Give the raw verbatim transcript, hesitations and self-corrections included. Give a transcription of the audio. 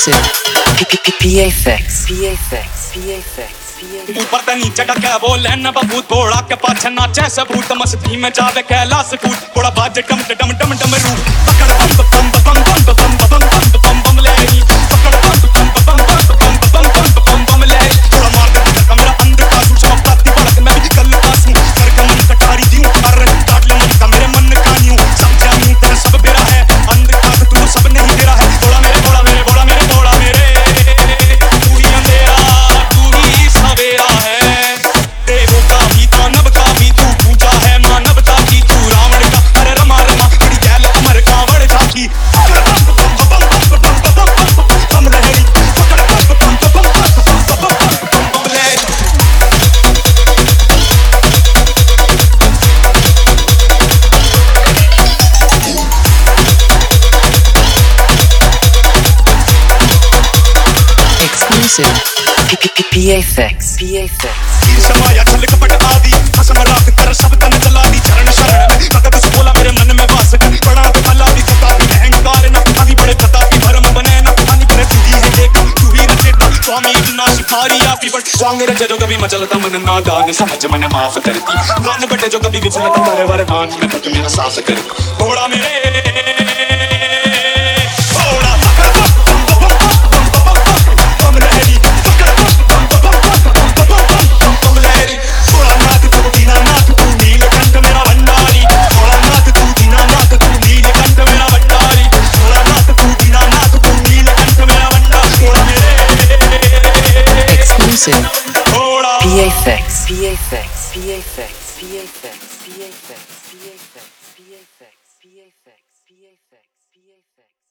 Exclusive. P F X. P F X. P F X. ऊपर ते नीचे decay बोले न बबूत घोड़ा के पाछे नाचे सबूत मस्ती में जावे कैलाश कूद थोड़ा बाजे डम डम डम डम रू पकड़ बम बम बम बम बम बम बम बम बम ले पकड़ बम बम बम बम बम बम बम बम ले थोड़ा मार दे कमरा अंध का तू चमकती पड़क मैं भी कल पास हूं कर के मन कटारी दी कर काट ले मन का मेरे मन का न्यू समझा नहीं तेरा सब बेरा है अंध का तू सब नहीं तेरा है बोला मेरे बोला मेरे बोला मेरे बोला मेरे तू ही अंधेरा तू ही सवेरा है देवों का भी दानव का भी तू पूजा है मानवता की तू रावण का अरे रमा रमा तेरी गैल अमर कावड़ झांकी बम लहरी पकड़ बम बम बम बम ले Exclusive. P F X. P F X. समाया छल कपट आदि हसम राख कर सब तन जला दी चरण शरण में भगत कुछ बोला मेरे मन में वास कर बड़ा भला दी प्रतापी अहंकार न आदि बड़े प्रतापी भरम बने न आदि बड़े तू ही है देख तू ही रचेता स्वामी इतना शिकारी आपी बट स्वांग रचे जो कभी मचलता मन नादान सहज मन माफ करती प्राण बटे जो कभी विचलता मेरे वरदान में तक मेरा सास कर घोड़ा मेरे P F X. P F X. P F X. P F X. P F X. P F X. P F X. P F X. P F X. P F X.